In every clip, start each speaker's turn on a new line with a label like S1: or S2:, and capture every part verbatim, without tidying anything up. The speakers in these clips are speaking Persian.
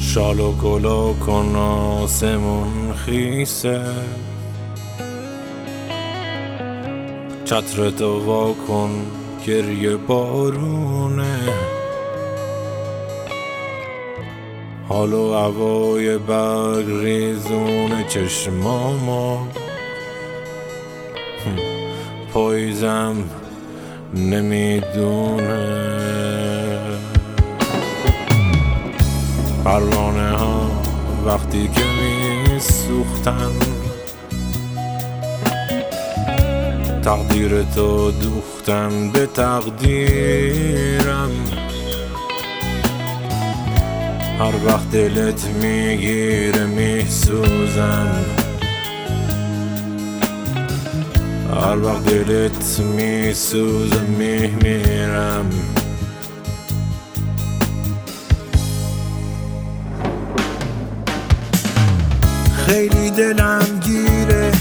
S1: شال و گلا کن آسمون خیسه، چتر تو وا کن گریه بارونه، حال و هوای برگ ریزون چشمامو پاییزم نمیدونه. پروانه ها وقتی که می سوختن تقدیر تو دوختن به تقدیرم، هر وقت دلت میگیره میسوزم، هر وقت دلت میسوزه میمیرم.
S2: خیلی دلم گیره،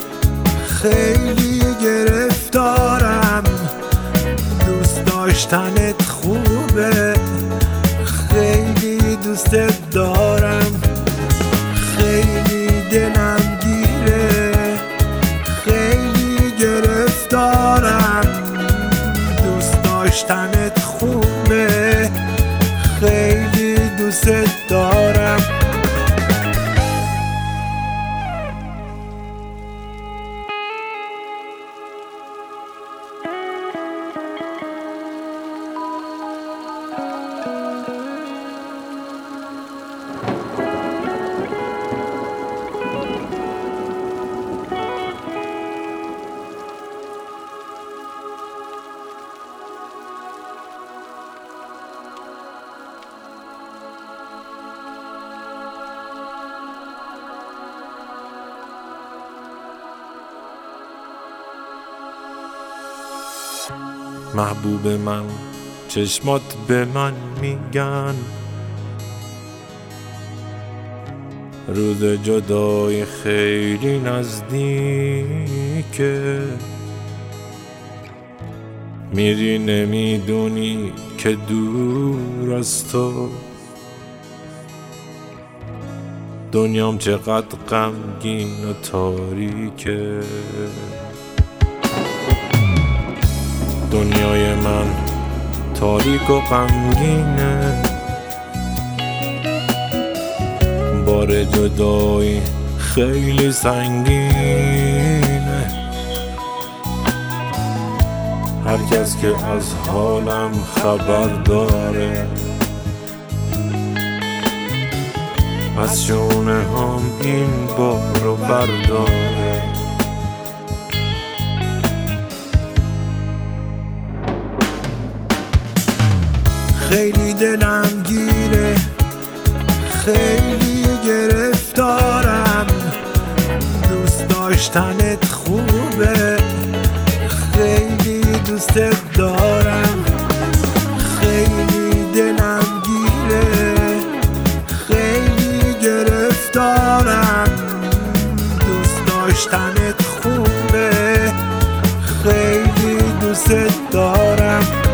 S2: خیلی گرفتارم، دوست داشتنت خوبه، خیلی دوستت دارم. خیلی دلم گیره، خیلی گرفتارم، دوست داشتنت خوبه، خیلی دوستت دارم.
S1: محبوب من چشمات به من میگن روز جدای خیلی نزدیکه، میری نمیدونی که دور از تو دنیام چقدر غمگین و تاریکه. دنیای من تاریک و غمگینه، بار جدایی خیلی سنگینه، هر کس که از حالم خبر داره از شونه هم این بارو برداره.
S2: خیلی دلم گیره، خیلی گرفتارم، دوست داشتنت خوبه، خیلی دوستت دارم. خیلی دلم گیره، خیلی گرفتارم، دوست داشتنت خوبه، خیلی دوستت دارم.